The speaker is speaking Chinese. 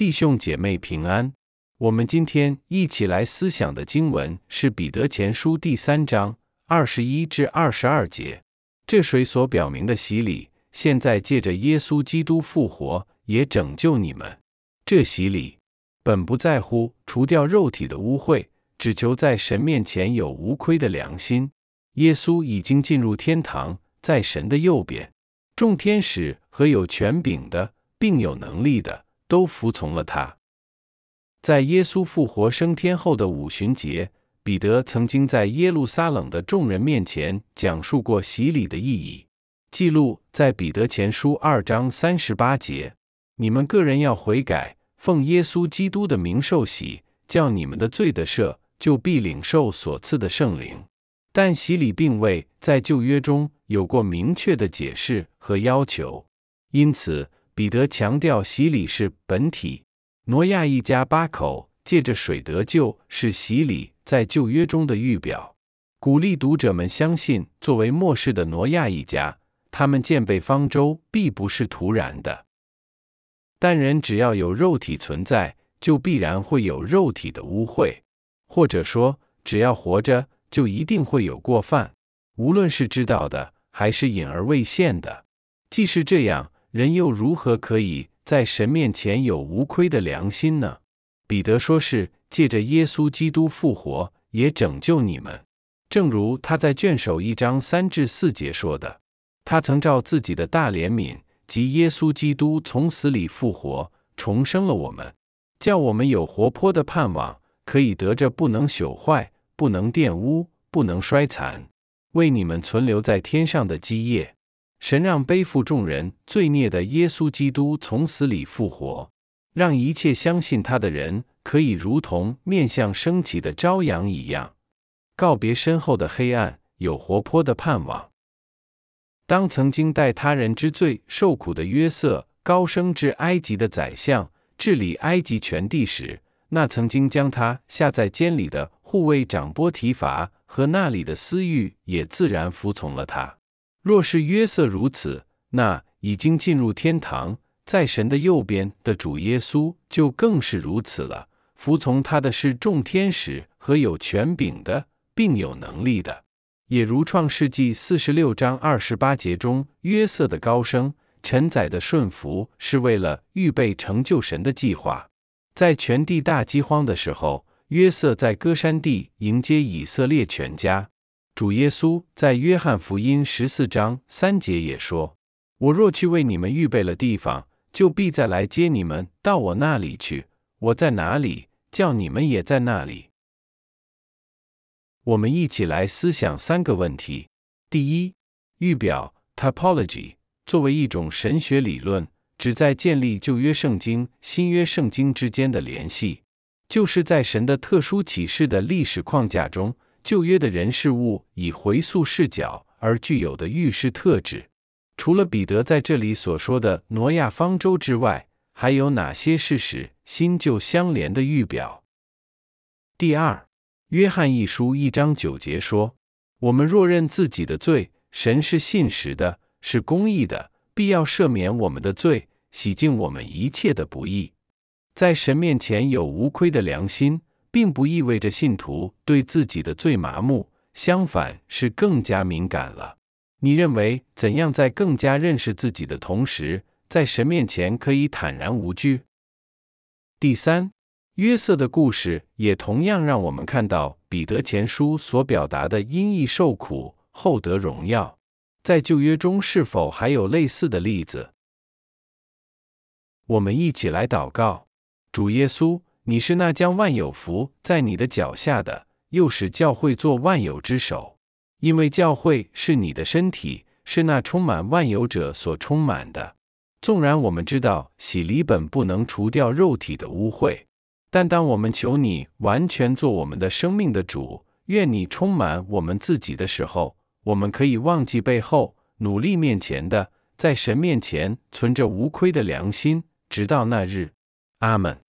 弟兄姐妹平安。我们今天一起来思想的经文是彼得前书第3章21至22节。这水所表明的洗礼，现在借着耶稣基督复活，也拯救你们。这洗礼本不在乎除掉肉体的污秽，只求在神面前有无亏的良心。耶稣已经进入天堂，在神的右边，众天使和有权柄的，并有能力的，都服从了他。在耶稣复活升天后的五旬节，彼得曾经在耶路撒冷的众人面前讲述过洗礼的意义，记录在彼得前书2章38节。你们个人要悔改，奉耶稣基督的名受洗，叫你们的罪得赦，就必领受所赐的圣灵。但洗礼并未在旧约中有过明确的解释和要求，因此彼得强调洗礼是本体。挪亚一家8口借着水得救是洗礼在旧约中的预表，鼓励读者们相信作为末世的挪亚一家，他们建备方舟必不是突然的。但人只要有肉体存在，就必然会有肉体的污秽，或者说只要活着就一定会有过犯，无论是知道的还是隐而未现的。既是这样，人又如何可以在神面前有无亏的良心呢？彼得说是借着耶稣基督复活，也拯救你们。正如他在卷首1章3至4节说的，他曾照自己的大怜悯及耶稣基督从死里复活，重生了我们，叫我们有活泼的盼望，可以得着不能朽坏、不能玷污、不能衰残，为你们存留在天上的基业。神让背负众人罪孽的耶稣基督从死里复活，让一切相信他的人可以如同面向升起的朝阳一样，告别身后的黑暗，有活泼的盼望。当曾经代他人之罪受苦的约瑟高升至埃及的宰相，治理埃及全地时，那曾经将他下在监里的护卫长波提乏和那里的司狱也自然服从了他。若是约瑟如此，那已经进入天堂，在神的右边的主耶稣就更是如此了。服从他的是众天使和有权柄的，并有能力的。也如创世纪46章28节中约瑟的高升，臣宰的顺服是为了预备成就神的计划。在全地大饥荒的时候，约瑟在歌珊地迎接以色列全家。主耶稣在约翰福音14章3节也说，我若去为你们预备了地方，就必再来接你们到我那里去，我在哪里，叫你们也在那里。我们一起来思想3个问题。第一，预表 typology 作为一种神学理论，旨在建立旧约圣经、新约圣经之间的联系，就是在神的特殊启示的历史框架中，旧约的人事物以回溯视角而具有的预示特质。除了彼得在这里所说的挪亚方舟之外，还有哪些是使新旧相连的预表？第二，约翰一书1章9节说，我们若认自己的罪，神是信实的，是公义的，必要赦免我们的罪，洗净我们一切的不义。在神面前有无亏的良心，并不意味着信徒对自己的罪麻木，相反是更加敏感了。你认为怎样在更加认识自己的同时，在神面前可以坦然无惧？第三，约瑟的故事也同样让我们看到彼得前书所表达的因义受苦后得荣耀。在旧约中是否还有类似的例子？我们一起来祷告。主耶稣，你是那将万有伏在你的脚下的，又使教会做万有之首。因为教会是你的身体，是那充满万有者所充满的。纵然我们知道洗礼本不能除掉肉体的污秽，但当我们求你完全做我们的生命的主，愿你充满我们自己的时候，我们可以忘记背后，努力面前的，在神面前存着无亏的良心，直到那日。阿们。